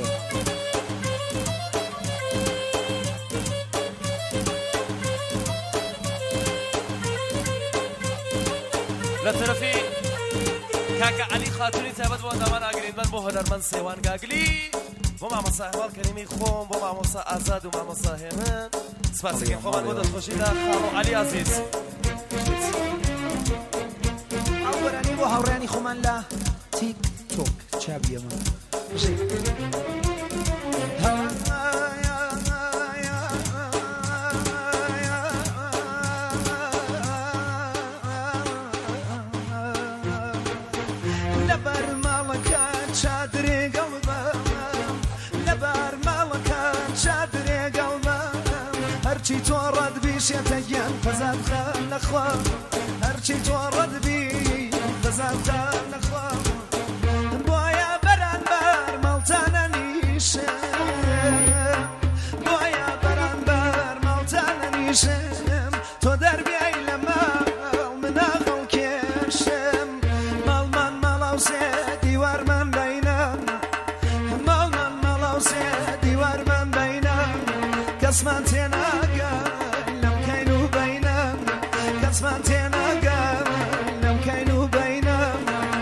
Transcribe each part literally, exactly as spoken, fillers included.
لطرفي كاكا علي خاتوني تابت بو دامان اگرین من بو هنرمند سیوان گاگلی بو معموسا احوال کریمی خوم بو معموسا آزاد و معموسا هیمن سپاس گیم خوبان بودت خوشی دا خانو علی عزیز اولانی بو هورانی خومن لا تیک توک چابیه من هرچی تو رد بیش یتیم فزد خان نخوا هرچی تو رد بیش فزد خان نخوا بایا بران بر مالتان نیشه بایا بران بر مالتان نیشم تو در بیای لما من آخو کشم مال من مالاو سه دیوار من بینم مال من مالاو سه دیوار من بینم قسمان تینا قسمان تينا قام لم كانوا بيننا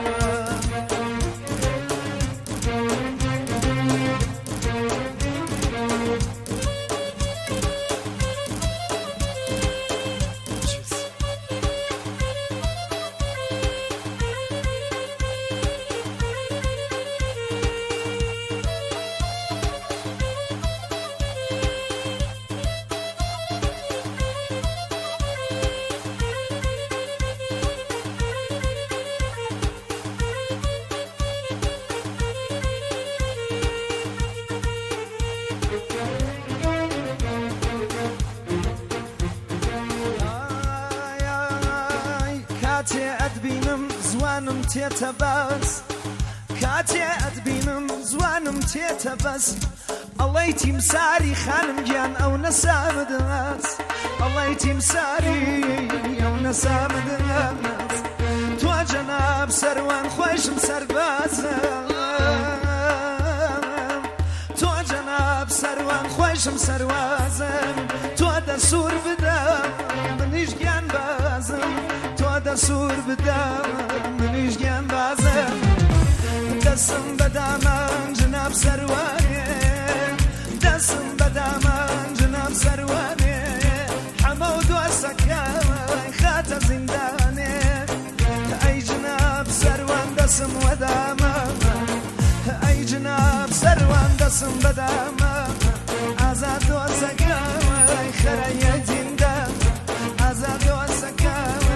كاتي أدبينم زوانم تيتباس كاتي أدبينم زوانم تيتباس الله يتيم ساري خانم جان أو نسام داس الله يتيم ساري أو نسام داس تو جناب سروان خوشم سرباز تو جناب سروان خوشم سروازم تو دسور بدم منيش جان بازم دسور بدم منيش جان بازم دسم بدامن جناب سرواني دسم بدامن جناب سرواني حمود وسكاوي خات زنداني اي جناب سروان دسم ودامن اي جناب سروان دسم بدامن ازاد وسكاوي خريج زندان ازاد وسكاوي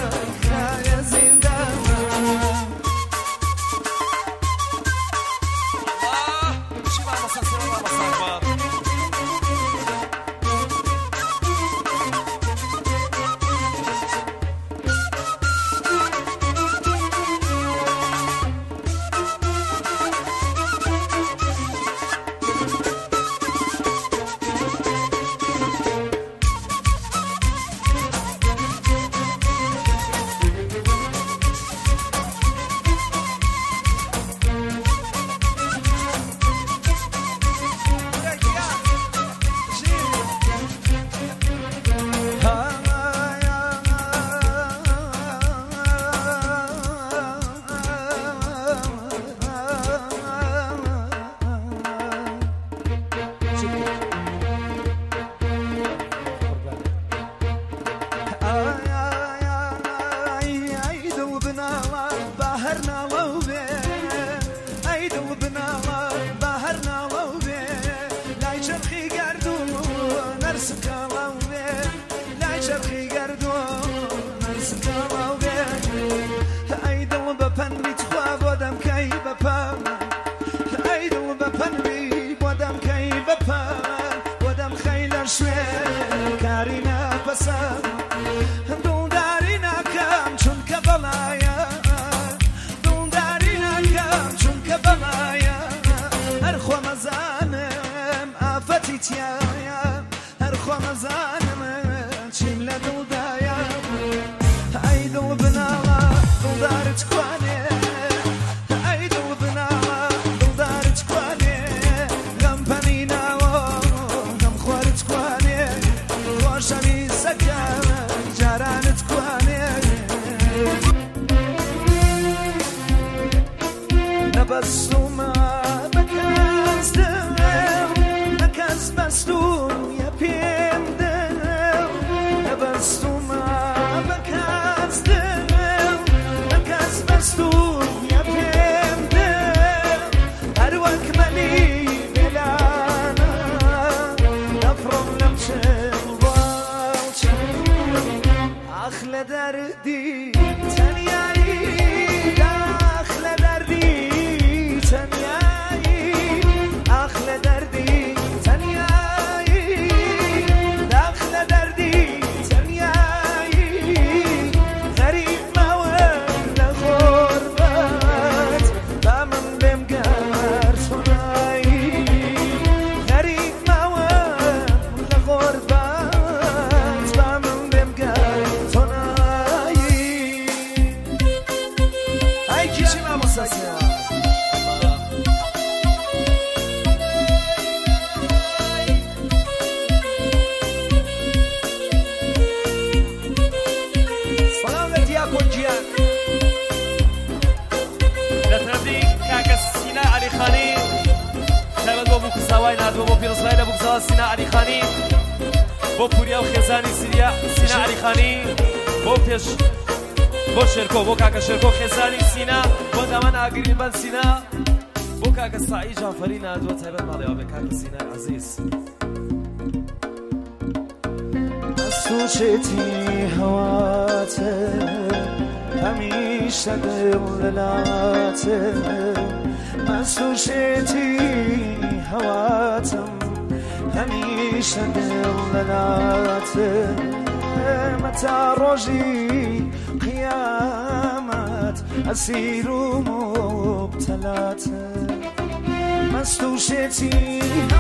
Bapa وای نردووە بۆ پیرۆزبای لە بوگزەڵ سینا عەلیخانی بۆ پوریا و خێزانی سیریا سینا عەلیخانی بۆ پێش بۆ شێرکۆ بۆ کاکە شێرکۆ خێزانی سینا بۆ دامان ئاگرین بەن سینا بۆ کاکە ساعی جانفەری نردووە تایبەت ماڵێەوە بێ کاکە سینای عەزیز سوچێتی هەواتە هەمیشە دڵلاتە من سوچێتی هەواتم هەمیشە دڵلاتە مەتا ڕۆژی قیامەت ئەسیر و مبتەلاتە من سوچێتی